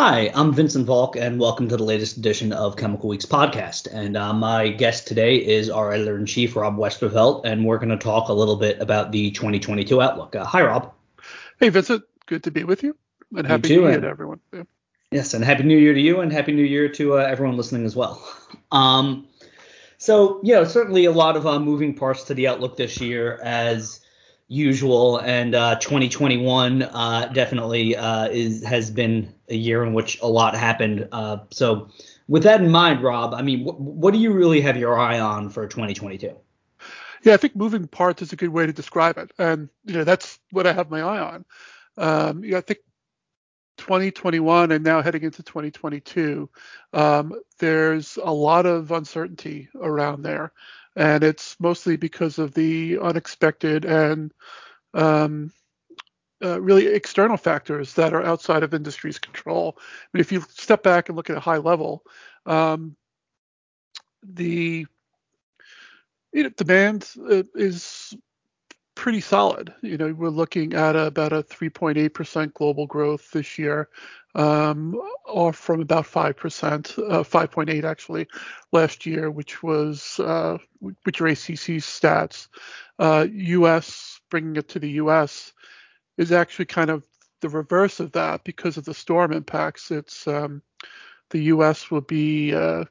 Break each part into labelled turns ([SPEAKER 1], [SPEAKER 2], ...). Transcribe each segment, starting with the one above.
[SPEAKER 1] Hi, I'm Vincent Valk, and welcome to the latest edition of Chemical Week's podcast. And my guest today is our editor-in-chief, Rob Westervelt, and we're going to talk a little bit about the 2022 outlook. Hi, Rob.
[SPEAKER 2] Hey, Vincent. Good to be with you, and
[SPEAKER 1] You
[SPEAKER 2] Happy
[SPEAKER 1] too,
[SPEAKER 2] New Year
[SPEAKER 1] and
[SPEAKER 2] to everyone. Yeah.
[SPEAKER 1] yes, and Happy New Year to you, and Happy New Year to everyone listening as well. Certainly a lot of moving parts to the outlook this year, as usual, and 2021 definitely has been a year in which a lot happened. So with that in mind, Rob, I mean, what do you really have your eye on for 2022?
[SPEAKER 2] Yeah, I think moving parts is a good way to describe it, and that's what I have my eye on. I think 2021 and now heading into 2022, there's a lot of uncertainty around there, and it's mostly because of the unexpected and really external factors that are outside of industry's control. I mean, if you step back and look at a high level, the demand is pretty solid. We're looking at about a 3.8% global growth this year, or from about 5%, 5.8 actually, last year, which are ACC stats. U.S., bringing it to the U.S., is actually kind of the reverse of that because of the storm impacts. The U.S. will be up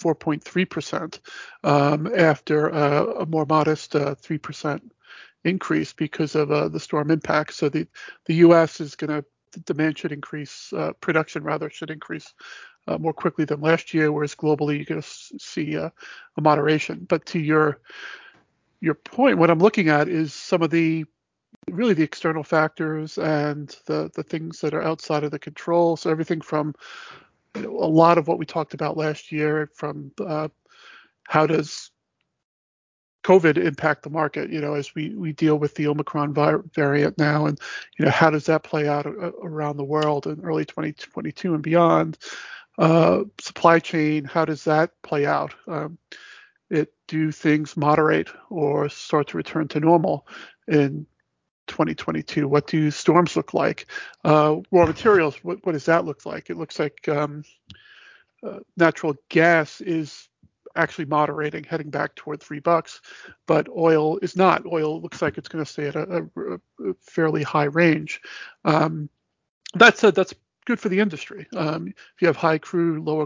[SPEAKER 2] 4.3% after a more modest 3% increase because of the storm impact. So the U.S. is going to, the demand should increase, production rather should increase more quickly than last year, whereas globally you're going to see a moderation. But to your point, what I'm looking at is some of the external factors and the things that are outside of the control. So everything from a lot of what we talked about last year, from how does COVID impact the market, as we deal with the Omicron variant now, and how does that play out around the world in early 2022 and beyond? Supply chain, how does that play out? Do things moderate or start to return to normal in 2022? What do storms look like? Raw materials, what does that look like? It looks like natural gas is actually moderating, heading back toward $3, but oil is not. Oil looks like it's going to stay at a fairly high range. That said, that's good for the industry. If you have high crude, lower,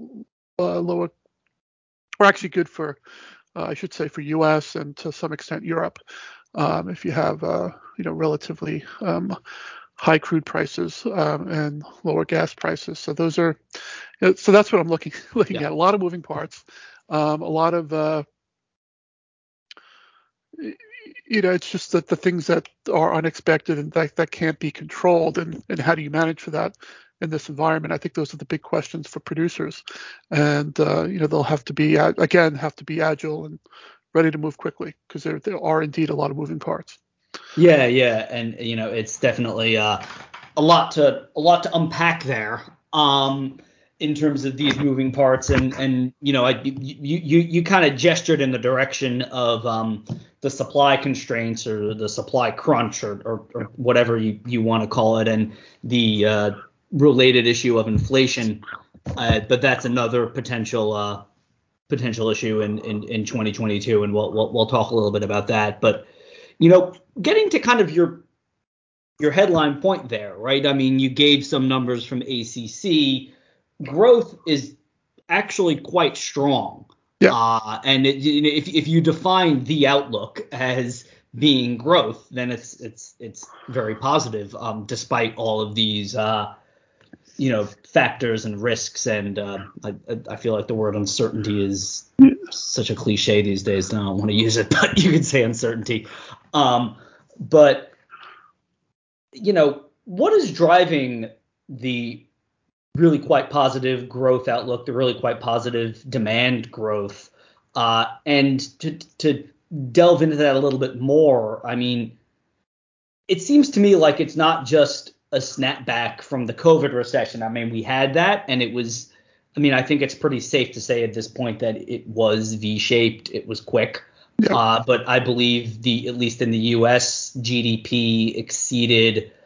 [SPEAKER 2] or actually good for, I should say, for U.S. and to some extent Europe. If you have relatively high crude prices and lower gas prices, so those are, so that's what I'm looking at. A lot of moving parts, a lot of it's just that the things that are unexpected and that can't be controlled, and how do you manage for that in this environment? I think those are the big questions for producers, and they'll have to be agile and ready to move quickly, because there are indeed a lot of moving parts.
[SPEAKER 1] Yeah, and it's definitely a lot to unpack there. In terms of these moving parts, and you kind of gestured in the direction of the supply constraints or the supply crunch or whatever you want to call it, and the related issue of inflation. But that's another potential issue in 2022, and we'll talk a little bit about that. But getting to kind of your headline point there, right? I mean, you gave some numbers from ACC. Growth is actually quite strong.
[SPEAKER 2] Yeah.
[SPEAKER 1] And if you define the outlook as being growth, then it's very positive, despite all of these factors and risks. And I feel like the word uncertainty is such a cliche these days, and I don't want to use it, but you could say uncertainty. But what is driving the really quite positive growth outlook, the really quite positive demand growth? And to delve into that a little bit more, I mean, it seems to me like it's not just a snapback from the COVID recession. I mean, we had that, and it was, I think it's pretty safe to say at this point that it was V-shaped. It was quick.
[SPEAKER 2] Yeah.
[SPEAKER 1] But I believe at least in the U.S., GDP exceeded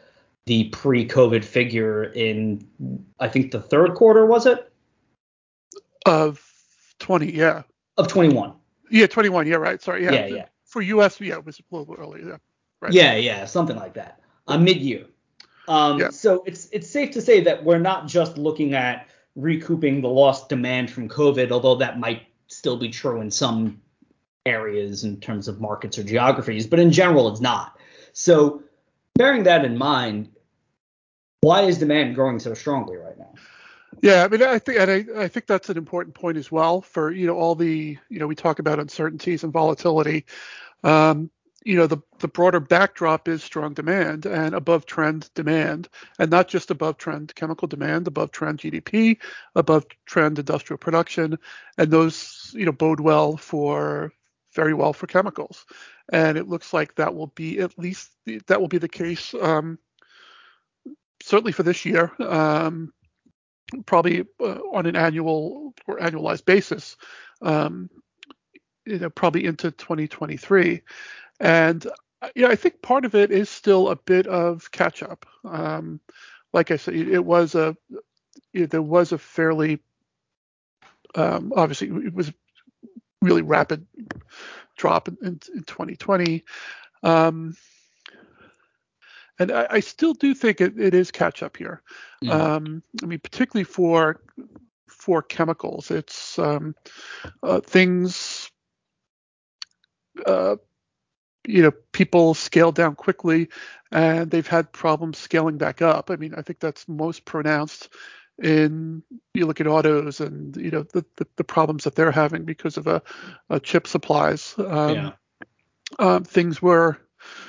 [SPEAKER 1] the pre-COVID figure in, I think, the third quarter, was it?
[SPEAKER 2] Of 20, yeah.
[SPEAKER 1] Of 21.
[SPEAKER 2] Yeah, 21, yeah, right. Sorry, yeah.
[SPEAKER 1] Yeah.
[SPEAKER 2] For US, yeah, it was a little bit earlier, yeah. Right.
[SPEAKER 1] Yeah, something like that. Mid-year.
[SPEAKER 2] Yeah.
[SPEAKER 1] So it's safe to say that we're not just looking at recouping the lost demand from COVID, although that might still be true in some areas in terms of markets or geographies, but in general, it's not. So bearing that in mind, why is demand growing so strongly right now?
[SPEAKER 2] Yeah, I mean, I think that's an important point as well for, all the, we talk about uncertainties and volatility. Um, the broader backdrop is strong demand and above trend demand, and not just above trend chemical demand, above trend GDP, above trend industrial production, and those, bode very well for chemicals. And it looks like that will be the case, certainly for this year. Probably on an annual or annualized basis, um, probably into 2023. And I think part of it is still a bit of catch up. Like I said, there was a fairly obviously it was really rapid drop in 2020. Um, and I still do think it is catch up here. I mean, particularly for chemicals, it's things. People scale down quickly, and they've had problems scaling back up. I mean, I think that's most pronounced in you look at autos and the problems that they're having because of chip supplies.
[SPEAKER 1] Yeah.
[SPEAKER 2] Things were,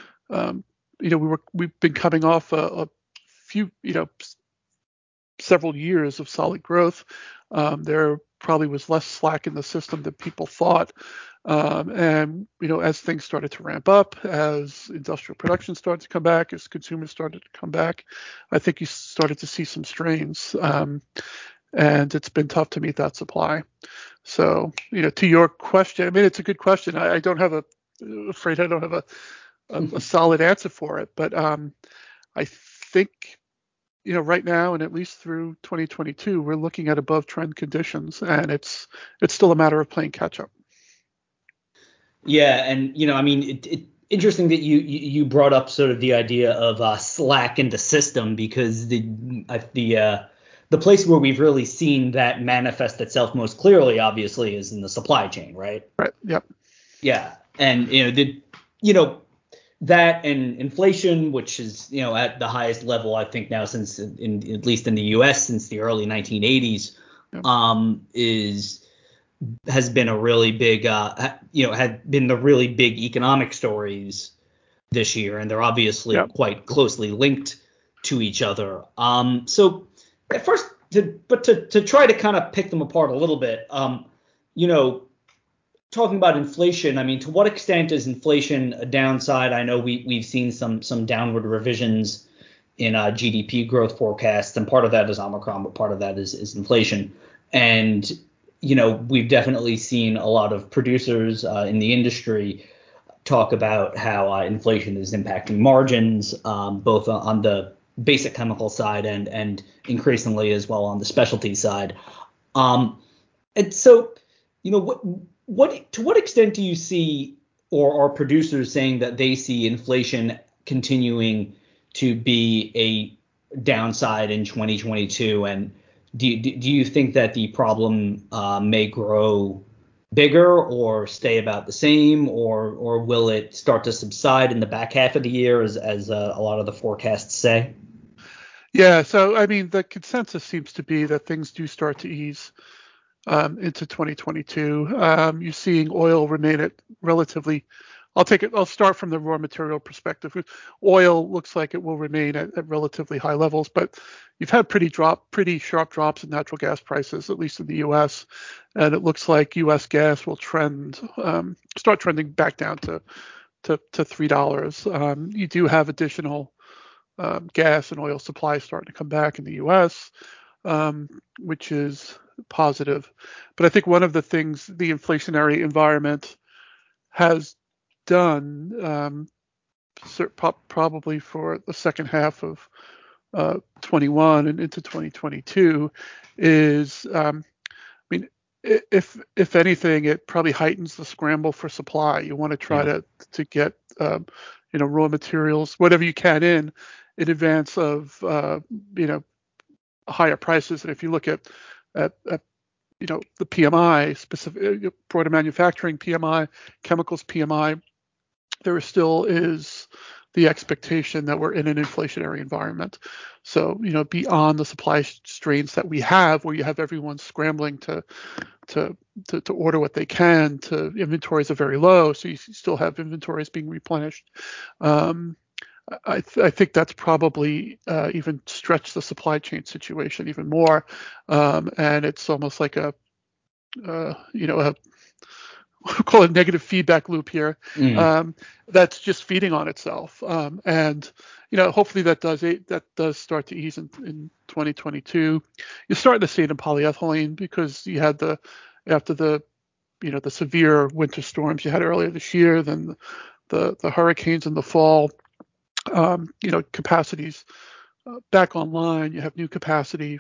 [SPEAKER 2] we've been coming off a few, several years of solid growth. There probably was less slack in the system than people thought. And as things started to ramp up, as industrial production started to come back, as consumers started to come back, I think you started to see some strains. And it's been tough to meet that supply. So, to your question, I mean, it's a good question. I don't have afraid I don't have a solid answer for it, but I think right now and at least through 2022, we're looking at above trend conditions, and it's still a matter of playing catch up.
[SPEAKER 1] Yeah, and I mean, interesting that you brought up sort of the idea of slack in the system, because the place where we've really seen that manifest itself most clearly, obviously, is in the supply chain, right?
[SPEAKER 2] Right. Yep.
[SPEAKER 1] Yeah, and that and inflation, which is at the highest level I think now since at least in the U.S. since the early 1980s,
[SPEAKER 2] Yep.
[SPEAKER 1] Has been a really big had been the really big economic stories this year, and they're obviously
[SPEAKER 2] Yep.
[SPEAKER 1] quite closely linked to each other. So at first, to try to kind of pick them apart a little bit, talking about inflation, I mean, to what extent is inflation a downside? I know we've seen some downward revisions in GDP growth forecasts, and part of that is Omicron, but part of that is inflation. And we've definitely seen a lot of producers in the industry talk about how inflation is impacting margins, both on the basic chemical side and increasingly as well on the specialty side. And so, what to what extent do you see, or are producers saying that they see inflation continuing to be a downside in 2022? And do you think that the problem may grow bigger or stay about the same, or will it start to subside in the back half of the year, as a lot of the forecasts say?
[SPEAKER 2] Yeah. So, I mean, the consensus seems to be that things do start to ease into 2022. You're seeing oil remain at relatively. I'll start from the raw material perspective. Oil looks like it will remain at relatively high levels, but you've had pretty sharp drops in natural gas prices, at least in the U.S. And it looks like U.S. gas will start trending back down to $3. You do have additional gas and oil supply starting to come back in the U.S., which is positive. But I think one of the things the inflationary environment has done, probably for the second half of 21 and into 2022 is, I mean, if anything, it probably heightens the scramble for supply. You want to try
[SPEAKER 1] Yeah.
[SPEAKER 2] to get raw materials, whatever you can in advance of higher prices. And if you look at the PMI, specific broader manufacturing PMI, chemicals PMI, there still is the expectation that we're in an inflationary environment. So, beyond the supply strains that we have, where you have everyone scrambling to order what they can, to inventories are very low, so you still have inventories being replenished. I think that's probably even stretched the supply chain situation even more, and it's almost like a we'll call it negative feedback loop here,
[SPEAKER 1] Mm.
[SPEAKER 2] that's just feeding on itself. And hopefully that does start to ease in 2022. You're starting to see it in polyethylene because you had after the the severe winter storms you had earlier this year, then the hurricanes in the fall. Capacities back online. You have new capacity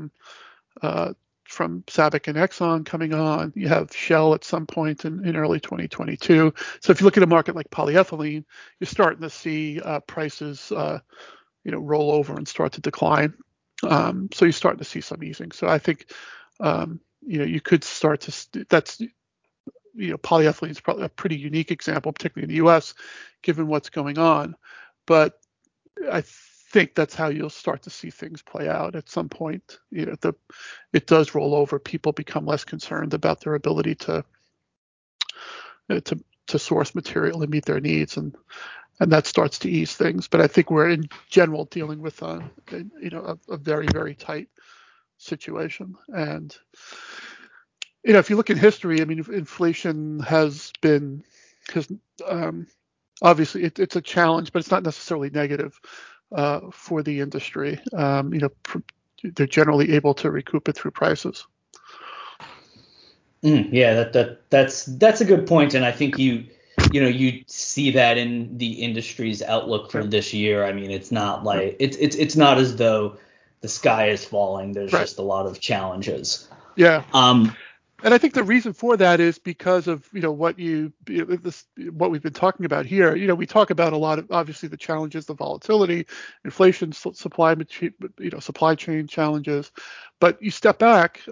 [SPEAKER 2] from SABIC and Exxon coming on. You have Shell at some point in early 2022. So if you look at a market like polyethylene, you're starting to see prices roll over and start to decline. So you're starting to see some easing. So I think you could start to that's polyethylene is probably a pretty unique example, particularly in the U.S., given what's going on. But I think that's how you'll start to see things play out at some point. It does roll over. People become less concerned about their ability to source material and meet their needs, and that starts to ease things. But I think we're in general dealing with a very, very tight situation. And if you look in history, I mean, inflation has obviously it's a challenge, but it's not necessarily negative for the industry. They're generally able to recoup it through prices.
[SPEAKER 1] Yeah, that's a good point, and I think you see that in the industry's outlook for
[SPEAKER 2] Yeah.
[SPEAKER 1] this year. I mean, it's not like it's not as though the sky is falling. There's
[SPEAKER 2] Right.
[SPEAKER 1] just a lot of challenges.
[SPEAKER 2] Yeah.
[SPEAKER 1] Um,
[SPEAKER 2] And I think the reason for that is because of what what we've been talking about here. We talk about a lot of obviously the challenges, the volatility, inflation, supply chain challenges. But you step back,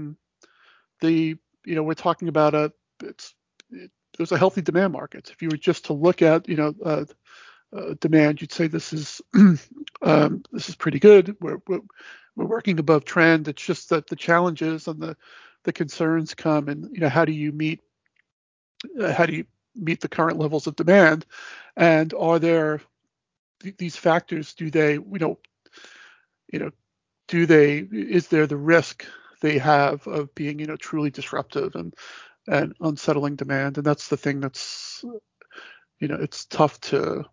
[SPEAKER 2] we're talking about there's a healthy demand market. If you were just to look at demand, you'd say this is this is pretty good. We're working above trend. It's just that the challenges and the concerns come, and how do you meet the current levels of demand, and are there these factors? Do they is there the risk they have of being truly disruptive and unsettling demand? And that's the thing that's it's tough to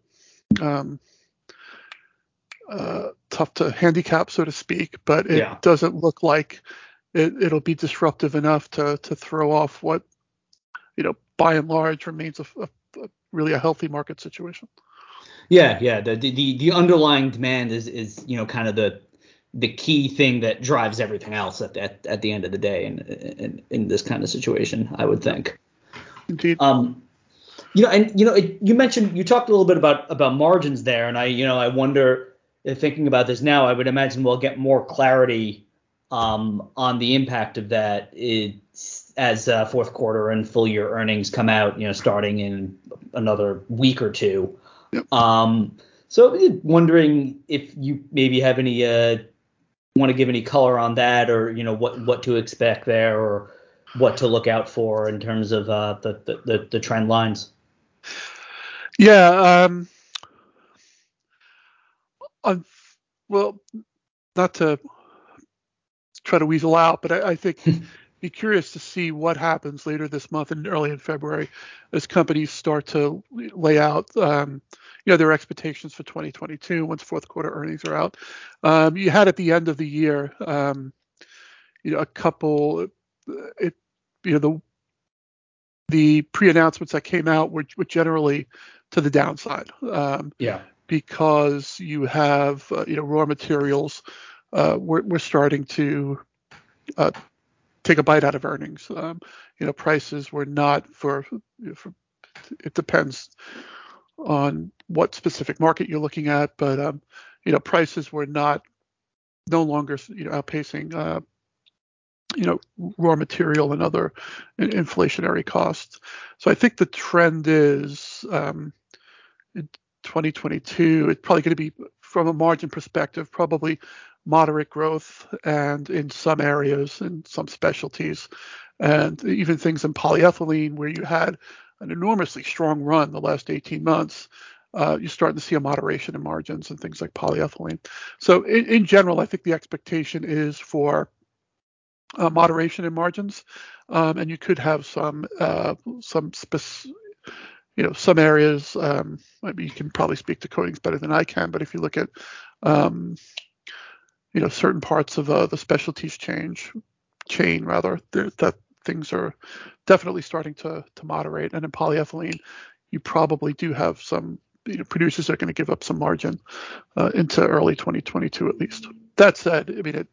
[SPEAKER 2] handicap, so to speak, but it
[SPEAKER 1] yeah.
[SPEAKER 2] doesn't look like it'll be disruptive enough to throw off what by and large remains really a healthy market situation.
[SPEAKER 1] Yeah. The underlying demand is kind of the key thing that drives everything else at the end of the day in this kind of situation, I would think.
[SPEAKER 2] Indeed.
[SPEAKER 1] You talked a little bit about margins there, and I wonder, if thinking about this now, I would imagine we'll get more clarity on the impact of that as fourth quarter and full year earnings come out, starting in another week or two.
[SPEAKER 2] Yep.
[SPEAKER 1] So wondering if you maybe have any want to give any color on that, or what to expect there, or what to look out for in terms of the trend lines.
[SPEAKER 2] Yeah. Well, not to try to weasel out, but I think be curious to see what happens later this month and early in February as companies start to lay out their expectations for 2022 once fourth quarter earnings are out. You had at the end of the year a couple the pre-announcements that came out were generally to the downside.
[SPEAKER 1] Yeah.
[SPEAKER 2] Because you have raw materials. We're starting to take a bite out of earnings. Prices were not for it depends on what specific market you're looking at, but prices were no longer outpacing raw material and other inflationary costs. So I think the trend is in 2022, it's probably going to be, from a margin perspective, probably moderate growth, and in some areas, in some specialties, and even things in polyethylene where you had an enormously strong run the last 18 months. You're starting to see a moderation in margins and things like polyethylene. So in general, I think the expectation is for moderation in margins, and you could have some some areas. Maybe you can probably speak to coatings better than I can, but if you look at certain parts of the specialties chain rather, that things are definitely starting to moderate. And in polyethylene, you probably do have some producers that are going to give up some margin into early 2022 at least. That said, I mean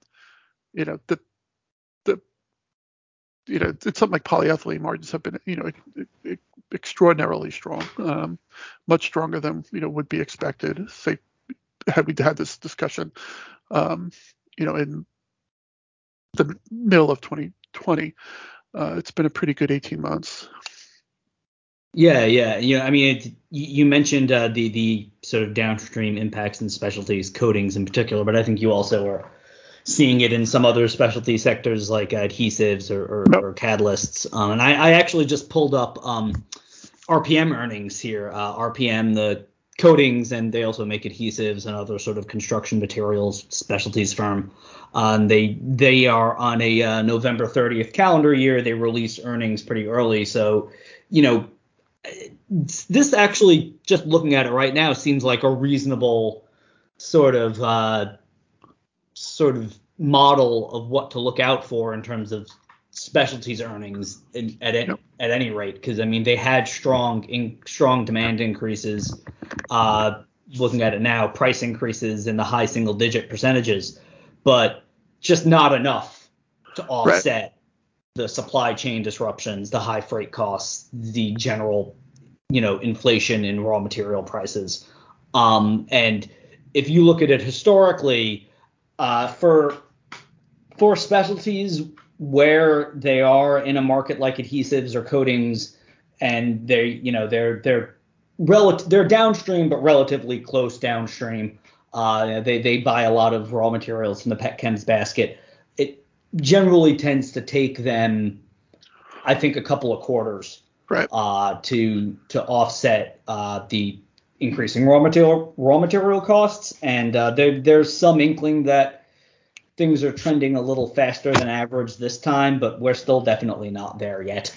[SPEAKER 2] it's something like polyethylene margins have been extraordinarily strong, much stronger than would be expected. Say, had we had this discussion, in the middle of 2020, it's been a pretty good 18 months.
[SPEAKER 1] Yeah. I mean, you mentioned the sort of downstream impacts in specialties, coatings in particular, but I think you also are seeing it in some other specialty sectors like adhesives or catalysts. And I actually just pulled up RPM earnings here. RPM, the coatings, and they also make adhesives and other sort of construction materials specialties firm. They are on a November 30th calendar year. They release earnings pretty early. So, this actually, just looking at it right now, seems like a reasonable sort of model of what to look out for in terms of specialties earnings at any rate, because I mean they had strong demand increases. Looking at it now, price increases in the high single digit percentages, but just not enough to offset the supply chain disruptions, the high freight costs, the general inflation in raw material prices. And if you look at it historically, for specialties where they are in a market like adhesives or coatings, and they're downstream but relatively close downstream. They buy a lot of raw materials from the petchems basket. It generally tends to take them, I think, a couple of quarters to offset the increasing raw material costs, and there's some inkling that things are trending a little faster than average this time, but we're still definitely not there yet.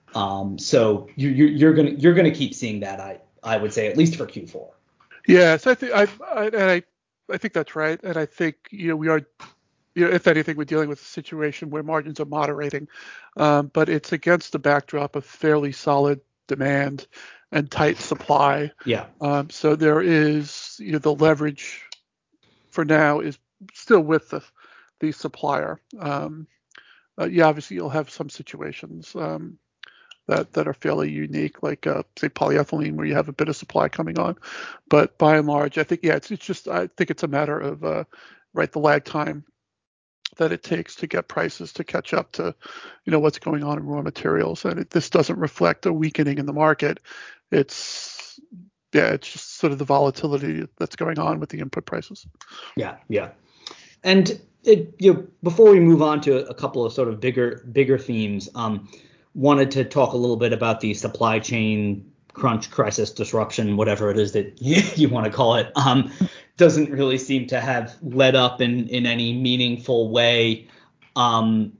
[SPEAKER 1] So you're gonna keep seeing that, I would say, at least for Q4.
[SPEAKER 2] Yes, I think I think that's right, and I think we are, if anything, we're dealing with a situation where margins are moderating, but it's against the backdrop of fairly solid demand and tight supply.
[SPEAKER 1] Yeah.
[SPEAKER 2] So there is, the leverage for now is still with the supplier. Obviously you'll have some situations that are fairly unique, like say polyethylene, where you have a bit of supply coming on, but by and large, I think it's just, I think it's a matter of the lag time that it takes to get prices to catch up to what's going on in raw materials, and this doesn't reflect a weakening in the market. It's just sort of the volatility that's going on with the input prices.
[SPEAKER 1] Yeah. And before we move on to a couple of sort of bigger themes, wanted to talk a little bit about the supply chain crunch, crisis, disruption, whatever it is that you want to call it. Doesn't really seem to have let up in any meaningful way. And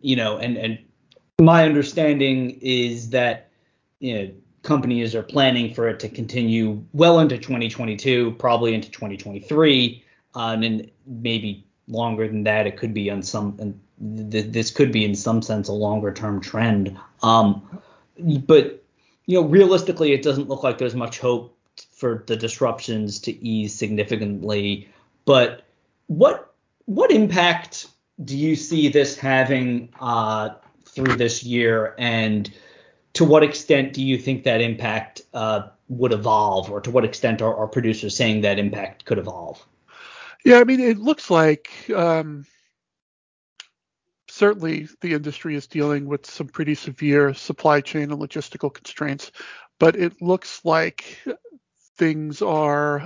[SPEAKER 1] my understanding is that companies are planning for it to continue well into 2022, probably into 2023, and maybe longer than that. It could be this could be in some sense a longer term trend. But realistically, it doesn't look like there's much hope for the disruptions to ease significantly. But what impact do you see this having through this year, and to what extent do you think that impact would evolve, or to what extent are producers saying that impact could evolve?
[SPEAKER 2] Yeah, I mean, it looks like certainly the industry is dealing with some pretty severe supply chain and logistical constraints, but it looks like things are,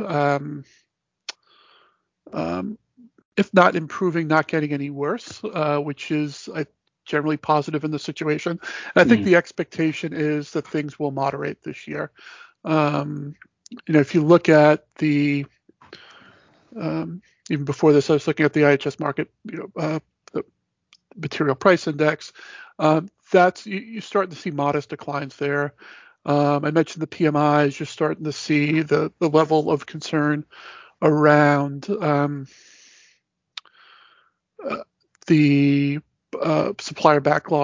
[SPEAKER 2] if not improving, not getting any worse, which is generally positive in the situation. And I think the expectation is that things will moderate this year. If you look at the even before this, I was looking at the IHS Markit, the material price index. That's you're starting to see modest declines there. I mentioned the PMIs. You're starting to see the level of concern around the supplier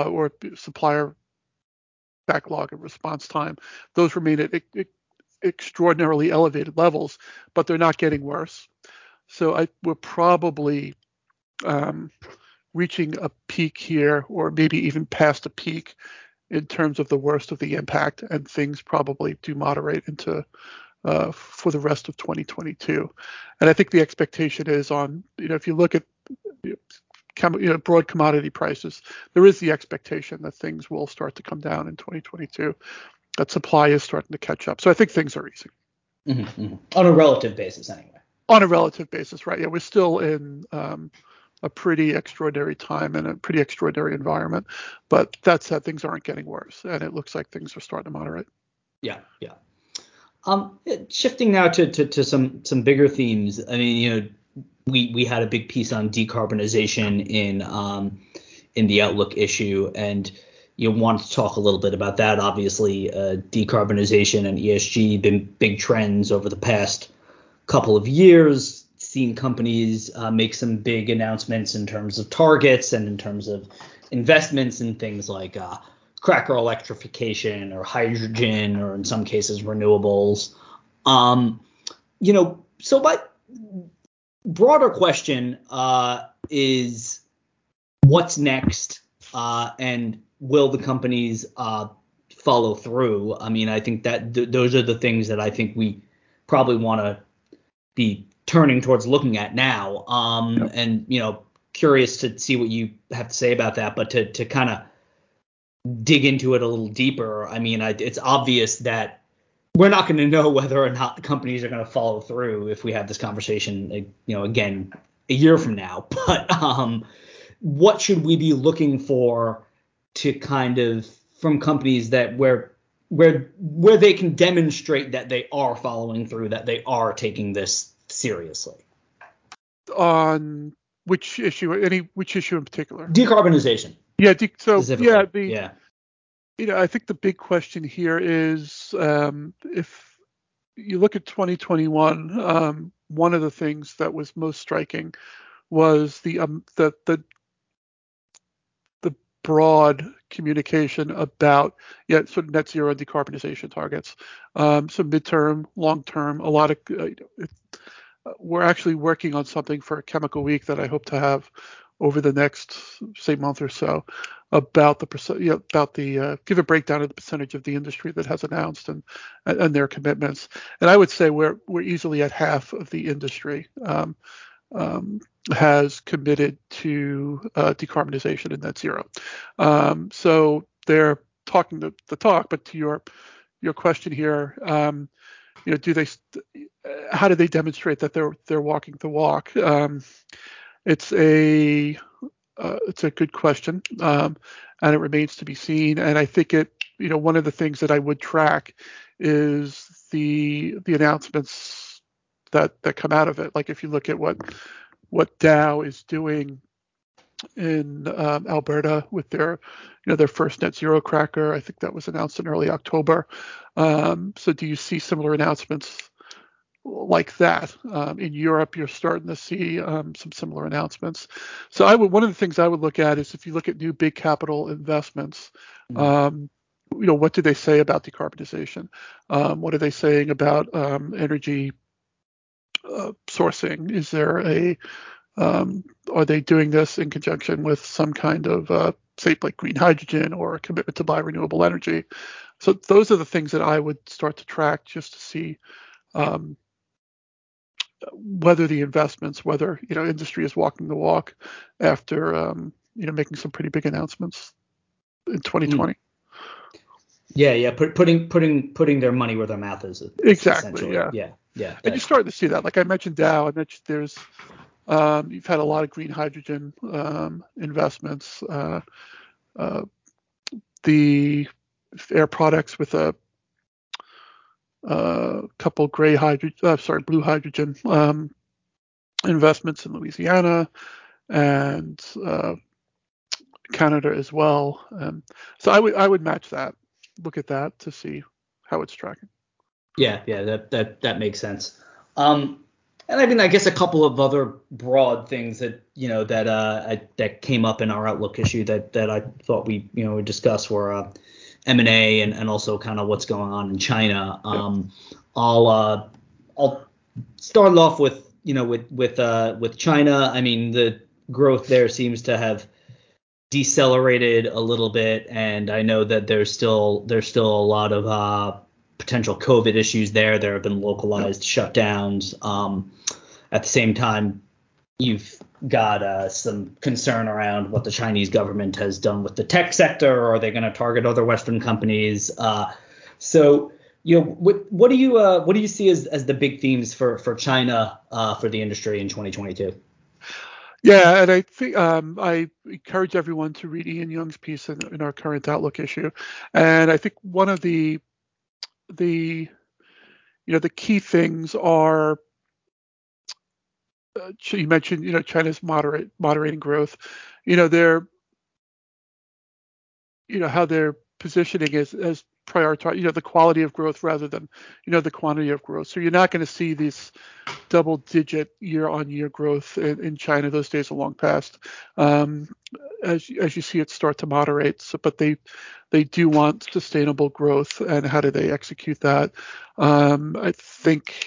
[SPEAKER 2] backlog and response time. Those remain at extraordinarily elevated levels, but they're not getting worse. So we're probably reaching a peak here, or maybe even past a peak in terms of the worst of the impact, and things probably do moderate into for the rest of 2022. And I think the expectation is on, if you look at broad commodity prices, there is the expectation that things will start to come down in 2022, that supply is starting to catch up. So I think things are easing.
[SPEAKER 1] On a relative basis, anyway.
[SPEAKER 2] On a relative basis, right? Yeah, we're still in a pretty extraordinary time and a pretty extraordinary environment, but that said, things aren't getting worse, and it looks like things are starting to moderate.
[SPEAKER 1] Yeah. Shifting now to some bigger themes. I mean, we had a big piece on decarbonization in the Outlook issue, and you want to talk a little bit about that. Obviously, decarbonization and ESG been big trends over the past couple of years. Seen companies make some big announcements in terms of targets and in terms of investments in things like cracker electrification or hydrogen, or in some cases renewables. So my broader question is, what's next, and will the companies follow through? I mean, I think that those are the things that I think we probably want to be turning towards looking at now. Yep. And curious to see what you have to say about that, but to kind of dig into it a little deeper. I mean, it's obvious that we're not going to know whether or not the companies are going to follow through if we have this conversation, again, a year from now. But what should we be looking for to kind of, from companies that where they can demonstrate that they are following through, that they are taking this seriously?
[SPEAKER 2] On which issue? Which issue in particular?
[SPEAKER 1] Decarbonization.
[SPEAKER 2] Yeah. I think the big question here is, if you look at 2021, one of the things that was most striking was the broad communication about sort of net zero and decarbonization targets. So midterm, long term, a lot of we're actually working on something for Chemical Week that I hope to have over the next, say, month or so, about give a breakdown of the percentage of the industry that has announced and their commitments. And I would say we're easily at half of the industry has committed to decarbonization and net zero. So they're talking the talk, but to your question here, how do they demonstrate that they're walking the walk? It's a good question, and it remains to be seen. And I think one of the things that I would track is the announcements that come out of it. Like if you look at what Dow is doing in Alberta with their first net zero cracker, I think that was announced in early October. So do you see similar announcements like that? In Europe, you're starting to see some similar announcements. So one of the things I would look at is, if you look at new big capital investments, what did they say about decarbonization? What are they saying about energy sourcing? Is there are they doing this in conjunction with some kind of say like green hydrogen or a commitment to buy renewable energy? So those are the things that I would start to track just to see um, whether the investments, whether industry is walking the walk after making some pretty big announcements in 2020.
[SPEAKER 1] Yeah. Putting their money where their mouth is.
[SPEAKER 2] Exactly.
[SPEAKER 1] Yeah.
[SPEAKER 2] And you're starting to see that. Like I mentioned Dow, I mentioned there's you've had a lot of green hydrogen investments. The Air Products with a couple blue hydrogen investments in Louisiana and Canada as well. So I would match that, look at that to see how it's tracking.
[SPEAKER 1] Yeah, that makes sense. And I mean, I guess a couple of other broad things that that came up in our Outlook issue that I thought we would discuss were M&A and also kind of what's going on in China. I'll start off with with China. I mean, the growth there seems to have decelerated a little bit, and I know that there's still a lot of potential COVID issues there. There have been localized shutdowns. At the same time, you've got some concern around what the Chinese government has done with the tech sector. Or are they going to target other Western companies? So, what do you see as the big themes for China for the industry in 2022?
[SPEAKER 2] Yeah, and I think I encourage everyone to read Ian Young's piece in our current Outlook issue, and I think one of the key things are you mentioned China's moderating growth. They're how they're positioning as prioritize the quality of growth rather than the quantity of growth. So you're not going to see this double-digit year-on-year growth in China. Those days are long past. As you see it start to moderate, but they do want sustainable growth, and how do they execute that? I think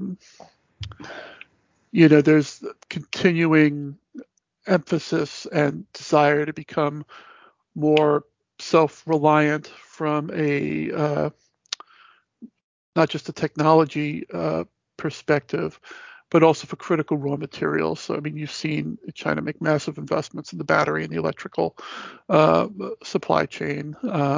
[SPEAKER 2] there's continuing emphasis and desire to become more self-reliant from a not just a technology perspective, but also for critical raw materials. So, I mean, you've seen China make massive investments in the battery and the electrical supply chain.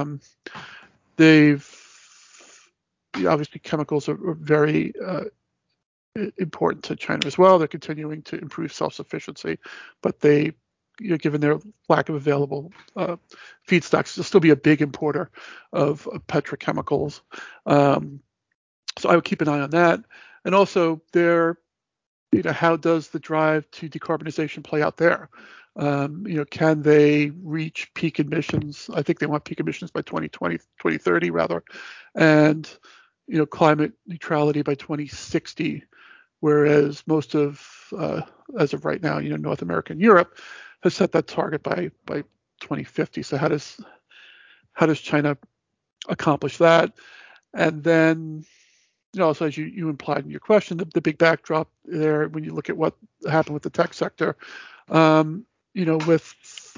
[SPEAKER 2] Obviously chemicals are very important to China as well. They're continuing to improve self-sufficiency, but they, given their lack of available feedstocks, they'll still be a big importer of petrochemicals. So I would keep an eye on that. And also how does the drive to decarbonization play out there? Can they reach peak emissions? I think they want peak emissions by 2030 rather, and climate neutrality by 2060. Whereas most of, as of right now, North America and Europe has set that target by 2050. So how does China accomplish that? And then, also as you implied in your question, the big backdrop there when you look at what happened with the tech sector, with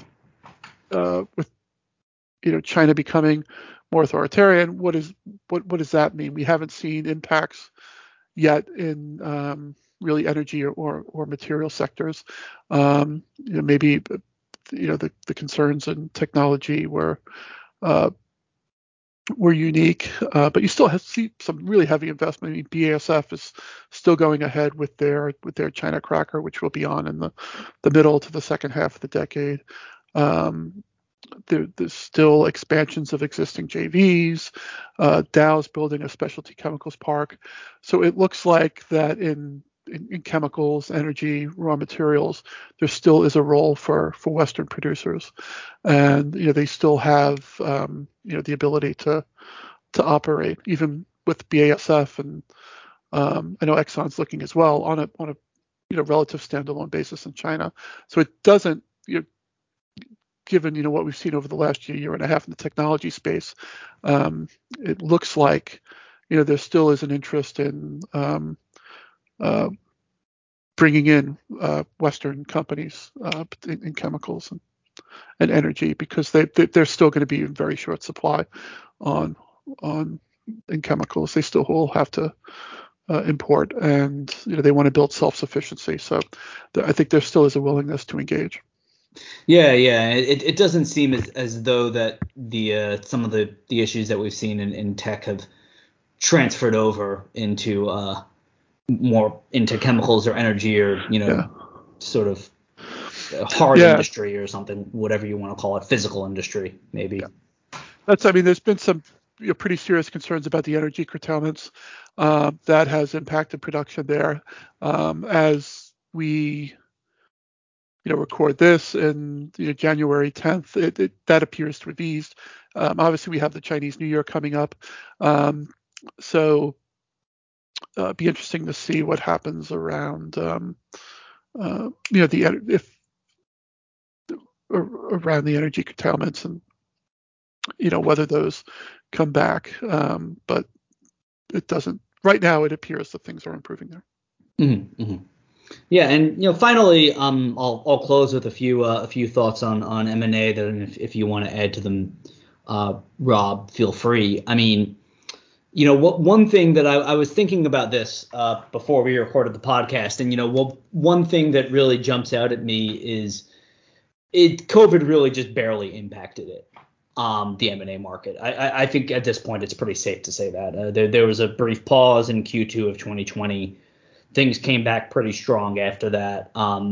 [SPEAKER 2] China becoming more authoritarian, what does that mean? We haven't seen impacts yet in really energy or material sectors. Maybe the concerns in technology were unique, but you still see some really heavy investment. I mean, BASF is still going ahead with their China cracker, which will be on in the middle to the second half of the decade. There's still expansions of existing JVs. Dow's building a specialty chemicals park. So it looks like that in chemicals, energy, raw materials, there still is a role for Western producers, and they still have the ability to operate even with BASF, and I know Exxon's looking as well on a relative standalone basis in China. So it doesn't given what we've seen over the last year and a half in the technology space, it looks like there still is an interest in uh, bringing in Western companies in chemicals and energy, because they're still going to be in very short supply on in chemicals. They still will have to import, and they want to build self-sufficiency. So I think there still is a willingness to engage.
[SPEAKER 1] Yeah, yeah. It doesn't seem as though that the some of the issues that we've seen in tech have transferred over into more into chemicals or energy, or
[SPEAKER 2] Yeah.
[SPEAKER 1] sort of hard
[SPEAKER 2] Yeah.
[SPEAKER 1] industry or something, whatever you want to call it, physical industry maybe.
[SPEAKER 2] Yeah. There's been some pretty serious concerns about the energy curtailments that has impacted production there. As we record this in January 10th, that appears to have eased. Obviously, we have the Chinese New Year coming up, so it'd be interesting to see what happens around around the energy curtailments, and whether those come back. But it doesn't right now. It appears that things are improving there.
[SPEAKER 1] Mm-hmm, mm-hmm. Yeah, and finally, I'll close with a few thoughts on M&A that if you want to add to them, Rob, feel free. I mean, one thing that I was thinking about this before we recorded the podcast, and one thing that really jumps out at me is COVID really just barely impacted it. The M&A market. I think at this point it's pretty safe to say that there was a brief pause in Q2 of 2020. Things came back pretty strong after that.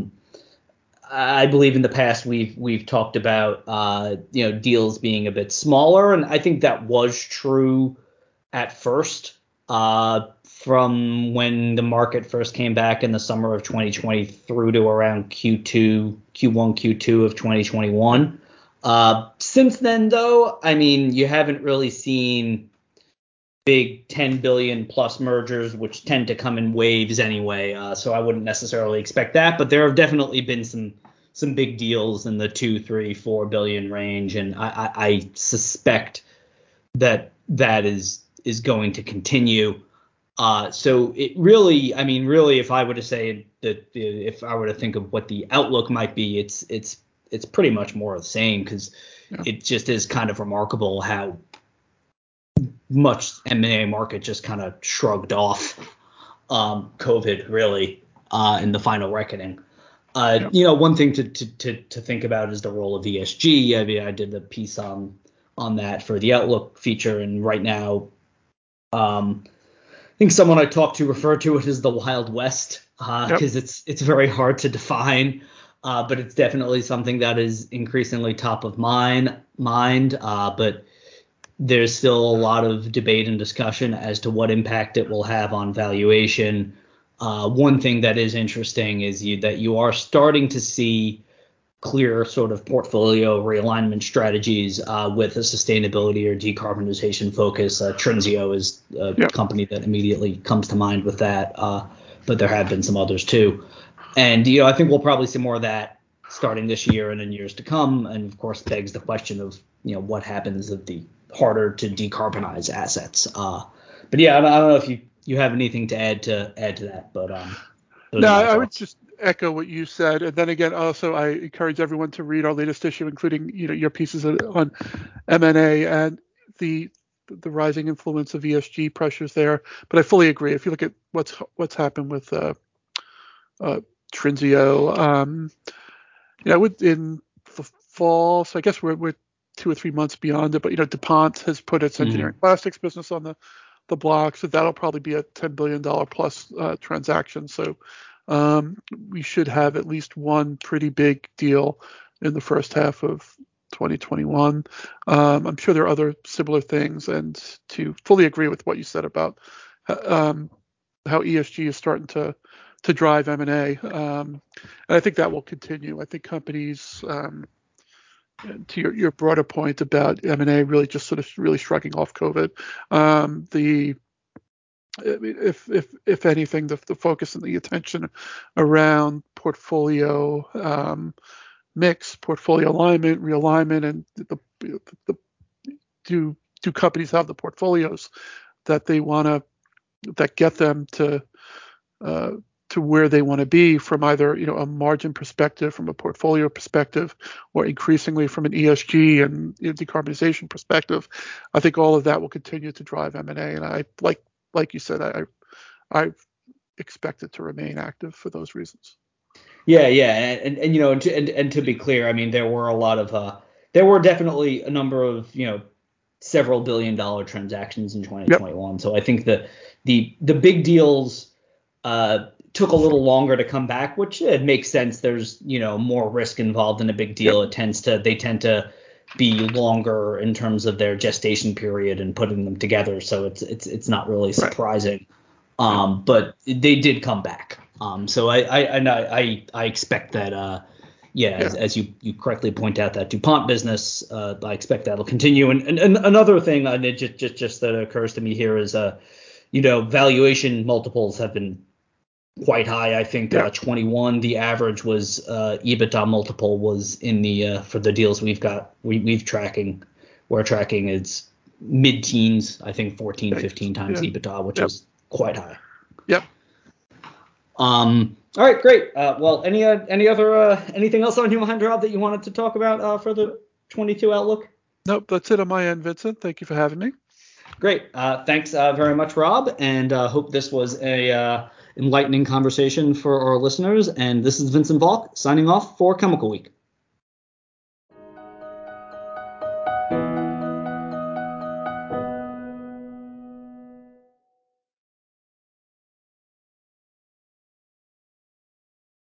[SPEAKER 1] I believe in the past we've talked about deals being a bit smaller, and I think that was true at first, from when the market first came back in the summer of 2020 through to around Q1, Q2 of 2021. Since then, though, I mean, you haven't really seen big 10 billion plus mergers, which tend to come in waves anyway. So I wouldn't necessarily expect that, but there have definitely been some big deals in the 2, 3, 4 billion range, and I suspect that is going to continue. So it really, I mean, really, if I were to say that, if I were to think of what the outlook might be, it's pretty much more of the same, because it just is kind of remarkable how much M&A market just kind of shrugged off COVID, really, in the final reckoning. One thing to think about is the role of ESG. I mean, I did a piece on that for the Outlook feature, and right now, I think someone I talked to referred to it as the Wild West, because it's very hard to define, but it's definitely something that is increasingly top of mind. But there's still a lot of debate and discussion as to what impact it will have on valuation. One thing that is interesting is that you are starting to see clear sort of portfolio realignment strategies with a sustainability or decarbonization focus. Trinseo is a company that immediately comes to mind with that, but there have been some others too. And I think we'll probably see more of that starting this year and in years to come. And of course, begs the question of what happens with the harder to decarbonize assets. But yeah, I don't know if you have anything to add to that, but
[SPEAKER 2] no, I would just echo what you said, and then again, also I encourage everyone to read our latest issue, including your pieces on M&A and the rising influence of ESG pressures there. But I fully agree. If you look at what's happened with Trinseo, in the fall, so I guess we're 2 or 3 months beyond it, but DuPont has put its engineering plastics business on the block, so that'll probably be a $10 billion plus transaction. So we should have at least one pretty big deal in the first half of 2021. I'm sure there are other similar things, and to fully agree with what you said about how ESG is starting to drive M&A, and I think that will continue. I think companies, to your broader point about M&A really just sort of really shrugging off COVID, if anything, the focus and the attention around portfolio mix, portfolio alignment, realignment, and the do companies have the portfolios that they want to, that get them to where they want to be from either, a margin perspective, from a portfolio perspective, or increasingly from an ESG and decarbonization perspective. I think all of that will continue to drive M&A, and I like you said, I expect it to remain active for those reasons.
[SPEAKER 1] Yeah, and to be clear, I mean, there were definitely a number of several billion-dollar transactions in 2021. Yep. So I think the big deals took a little longer to come back, which it makes sense. There's more risk involved in a big deal. Yep. They tend to be longer in terms of their gestation period and putting them together. So it's not really surprising. Right. But they did come back. So I expect that. As you correctly point out, that DuPont business, I expect that'll continue. And another thing just that occurs to me here is valuation multiples have been quite high. I think 21, the average was EBITDA multiple was in the for the deals we're tracking it's mid-teens, I think 14, 15 times EBITDA, which is quite high.
[SPEAKER 2] Yep.
[SPEAKER 1] All right, great. Well, any other anything else on Huma Hyndrob that you wanted to talk about for the 22 outlook?
[SPEAKER 2] Nope, that's it on my end, Vincent. Thank you for having me.
[SPEAKER 1] Great. Thanks very much, Rob, and hope this was a enlightening conversation for our listeners. And this is Vincent Valk signing off for Chemical Week.